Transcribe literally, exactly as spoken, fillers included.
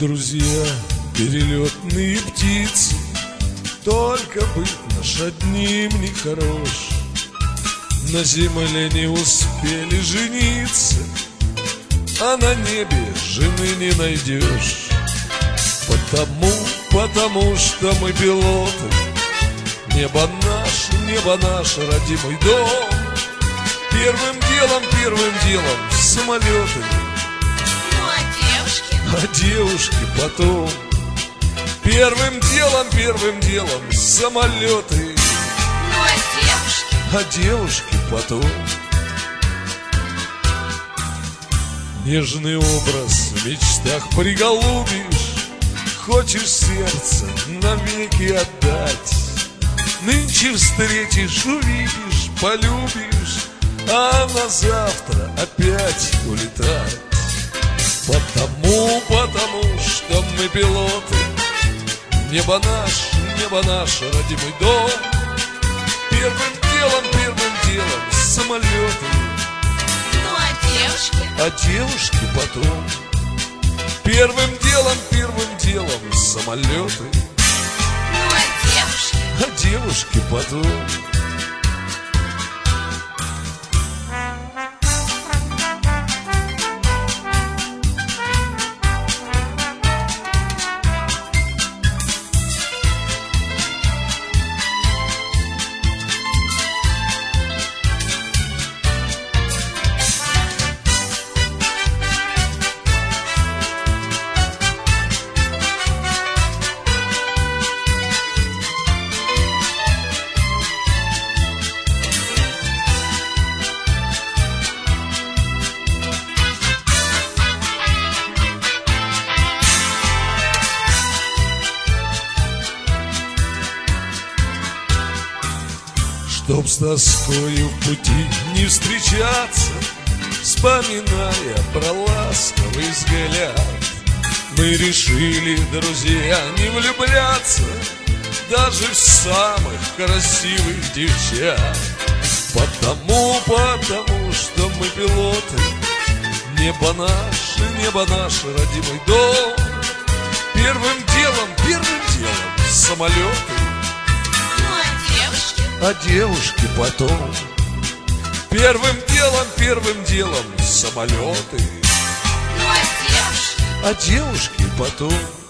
друзья, перелетные птицы, только быть наш одним не хорош. На земле не успели жениться, а на небе жены не найдешь. Потому, потому что мы пилоты, небо наше, небо наш родимый дом. Первым делом, первым делом самолеты, ну а девушки? а девушки потом. Первым делом, первым делом самолеты, ну а девушки? а девушки потом. Нежный образ в мечтах приголубишь, хочешь сердце навеки отдать. Нынче встретишь, увидишь, полюбишь, а на завтра опять улетать. Потому, потому что мы пилоты, небо наше, небо наш родимый дом. Первым делом, первым делом самолеты, ну а девушки? а девушки потом. Первым делом, первым делом самолеты, ну а девушки? а девушки потом. Чтоб с тоскою в пути не встречаться, вспоминая про ласковый взгляд, мы решили, друзья, не влюбляться даже в самых красивых девчат. Потому, потому что мы пилоты, небо наше, небо наш родимый дом. Первым делом, первым делом самолеты, а девушки потом. Первым делом, первым делом самолеты, ну а девушки? а девушки потом.